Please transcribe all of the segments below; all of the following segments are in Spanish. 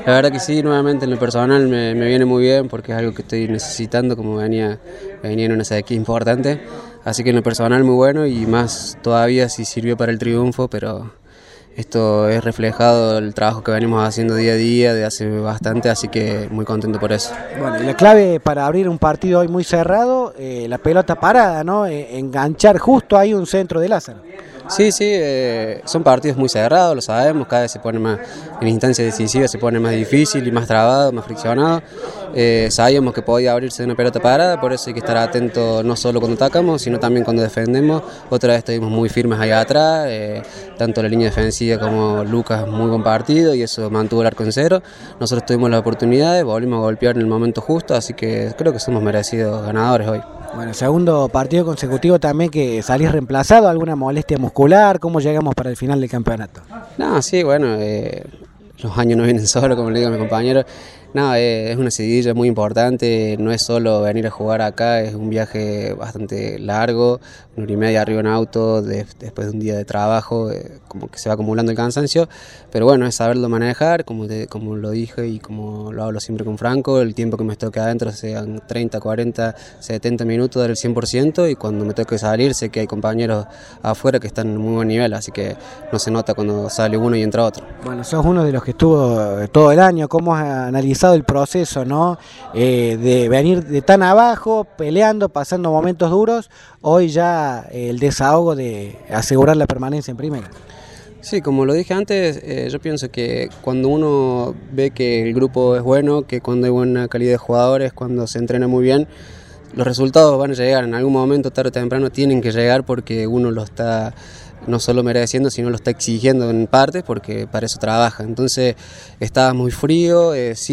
La verdad que sí, nuevamente en lo personal me viene muy bien porque es algo que estoy necesitando, como venía en una sequía importante, así que en lo personal muy bueno y más todavía si sirvió para el triunfo, pero esto es reflejado el trabajo que venimos haciendo día a día de hace bastante, así que muy contento por eso. Bueno, y la clave para abrir un partido hoy muy cerrado, la pelota parada, ¿no? Enganchar justo ahí un centro de Lázaro. Sí, sí, son partidos muy cerrados, lo sabemos, cada vez se pone más, en instancias decisivas se pone más difícil y más trabado, más friccionado. Sabíamos que podía abrirse de una pelota parada, por eso hay que estar atento no solo cuando atacamos, sino también cuando defendemos. Otra vez estuvimos muy firmes allá atrás, tanto la línea defensiva como Lucas, muy buen partido y eso mantuvo el arco en cero. Nosotros tuvimos las oportunidades, volvimos a golpear en el momento justo, así que creo que somos merecidos ganadores hoy. Bueno, segundo partido consecutivo también que salís reemplazado, alguna molestia muscular, ¿cómo llegamos para el final del campeonato? No, sí, bueno, los años no vienen solos, como le digo a mis compañeros. No, es una seguidilla muy importante, no es solo venir a jugar acá, es un viaje bastante largo, 1 hora y media arriba en auto, después de un día de trabajo, como que se va acumulando el cansancio, pero bueno, es saberlo manejar, como lo dije y como lo hablo siempre con Franco, el tiempo que me toque adentro sean 30, 40, 70 minutos, dar el 100% y cuando me toque salir sé que hay compañeros afuera que están en muy buen nivel, así que no se nota cuando sale uno y entra otro. Bueno, sos uno de los que estuvo todo el año, ¿cómo has analizado el proceso, ¿no? De venir de tan abajo, peleando, pasando momentos duros, hoy ya el desahogo de asegurar la permanencia en primera? Sí, como lo dije antes, yo pienso que cuando uno ve que el grupo es bueno, que cuando hay buena calidad de jugadores, cuando se entrena muy bien, los resultados van a llegar, en algún momento, tarde o temprano, tienen que llegar porque uno lo está no solo mereciendo, sino lo está exigiendo en parte porque para eso trabaja. Entonces estaba muy frío,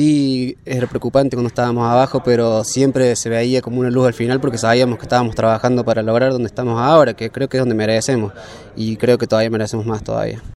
sí era preocupante cuando estábamos abajo, pero siempre se veía como una luz al final porque sabíamos que estábamos trabajando para lograr donde estamos ahora, que creo que es donde merecemos y creo que todavía merecemos más todavía.